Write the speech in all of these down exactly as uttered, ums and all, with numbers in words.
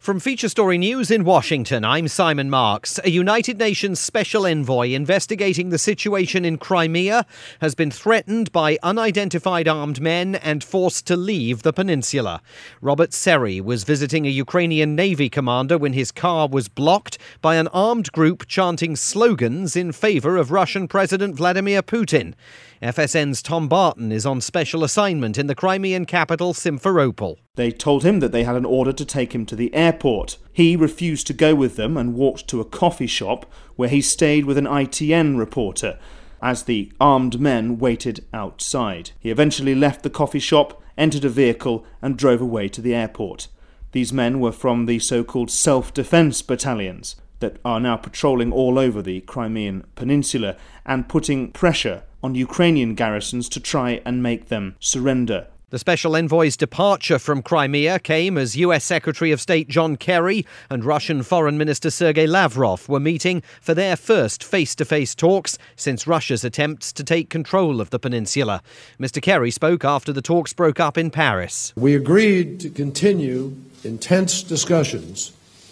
From Feature Story News in Washington, I'm Simon Marks. A United Nations special envoy investigating the situation in Crimea has been threatened by unidentified armed men and forced to leave the peninsula. Robert Serry was visiting a Ukrainian Navy commander when his car was blocked by an armed group chanting slogans in favour of Russian President Vladimir Putin. F S N's Tom Barton is on special assignment in the Crimean capital, Simferopol. They told him that they had an order to take him to the airport. He refused to go with them and walked to a coffee shop where he stayed with an I T N reporter as the armed men waited outside. He eventually left the coffee shop, entered a vehicle and drove away to the airport. These men were from the so-called self-defense battalions that are now patrolling all over the Crimean peninsula and putting pressure on Ukrainian garrisons to try and make them surrender. The special envoy's departure from Crimea came as U S Secretary of State John Kerry and Russian Foreign Minister Sergei Lavrov were meeting for their first face-to-face talks since Russia's attempts to take control of the peninsula. Mister Kerry spoke after the talks broke up in Paris. We agreed to continue intense discussions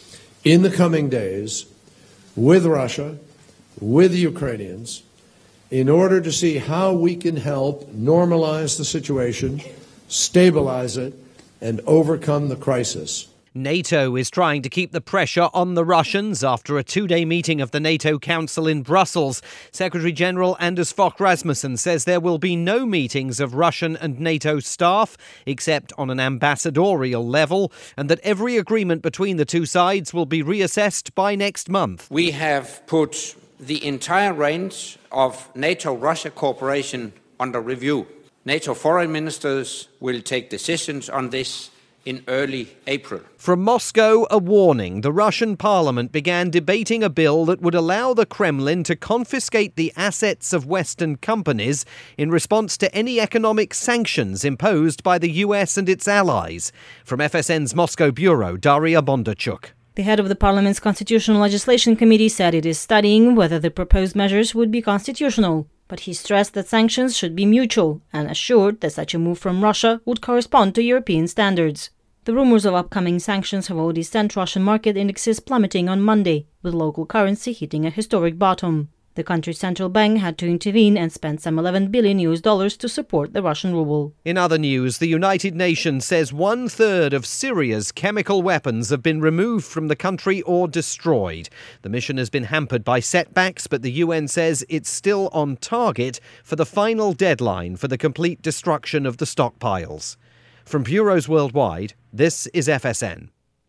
in the coming days with Russia, with the Ukrainians, in order to see how we can help normalize the situation, stabilize it, and overcome the crisis. NATO is trying to keep the pressure on the Russians after a two-day meeting of the NATO Council in Brussels. Secretary-General Anders Fogh Rasmussen says there will be no meetings of Russian and NATO staff except on an ambassadorial level, and that every agreement between the two sides will be reassessed by next month. We have put the entire range of NATO-Russia cooperation under review. NATO foreign ministers will take decisions on this in early April. From Moscow, a warning. The Russian parliament began debating a bill that would allow the Kremlin to confiscate the assets of Western companies in response to any economic sanctions imposed by the U S and its allies. From F S N's Moscow bureau, Daria Bondarchuk. The head of the Parliament's Constitutional Legislation Committee said it is studying whether the proposed measures would be constitutional, but he stressed that sanctions should be mutual and assured that such a move from Russia would correspond to European standards. The rumors of upcoming sanctions have already sent Russian market indexes plummeting on Monday, with local currency hitting a historic bottom. The country's central bank had to intervene and spend some eleven billion U S dollars to support the Russian ruble. In other news, the United Nations says one-third of Syria's chemical weapons have been removed from the country or destroyed. The mission has been hampered by setbacks, but the U N says it's still on target for the final deadline for the complete destruction of the stockpiles. From bureaus worldwide, this is F S N.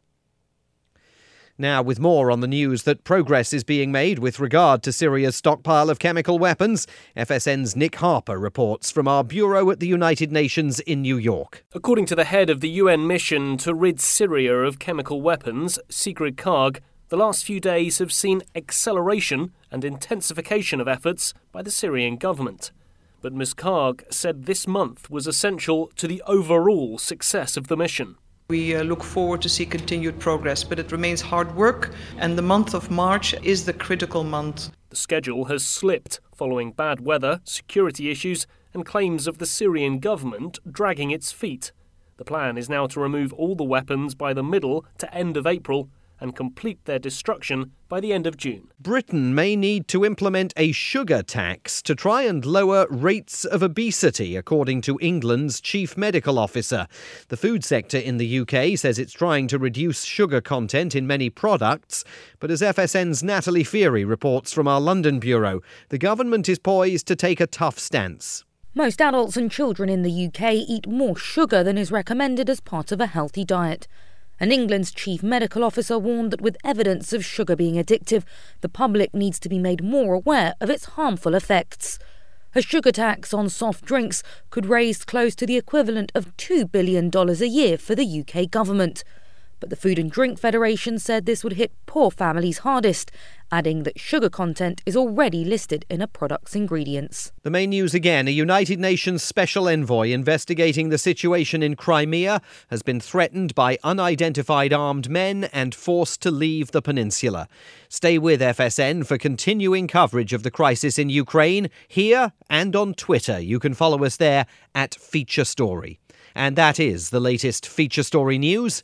Now, with more on the news that progress is being made with regard to Syria's stockpile of chemical weapons, F S N's Nick Harper reports from our bureau at the United Nations in New York. According to the head of the U N mission to rid Syria of chemical weapons, Sigrid Kaag, the last few days have seen acceleration and intensification of efforts by the Syrian government. But Miz Kaag said this month was essential to the overall success of the mission. We uh, look forward to see continued progress, but it remains hard work, and the month of March is the critical month. The schedule has slipped following bad weather, security issues, and claims of the Syrian government dragging its feet. The plan is now to remove all the weapons by the middle to end of April and complete their destruction by the end of June. Britain may need to implement a sugar tax to try and lower rates of obesity, according to England's chief medical officer. The food sector in the U K says it's trying to reduce sugar content in many products, but as F S N's Natalie Feary reports from our London bureau, the government is poised to take a tough stance. Most adults and children in the U K eat more sugar than is recommended as part of a healthy diet. And England's chief medical officer warned that with evidence of sugar being addictive, the public needs to be made more aware of its harmful effects. A sugar tax on soft drinks could raise close to the equivalent of two billion dollars a year for the U K government. But the Food and Drink Federation said this would hit poor families hardest, adding that sugar content is already listed in a product's ingredients. The main news again, a United Nations special envoy investigating the situation in Crimea has been threatened by unidentified armed men and forced to leave the peninsula. Stay with F S N for continuing coverage of the crisis in Ukraine, here and on Twitter. You can follow us there at Feature Story. And that is the latest Feature Story news.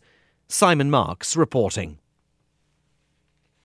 Simon Marks reporting.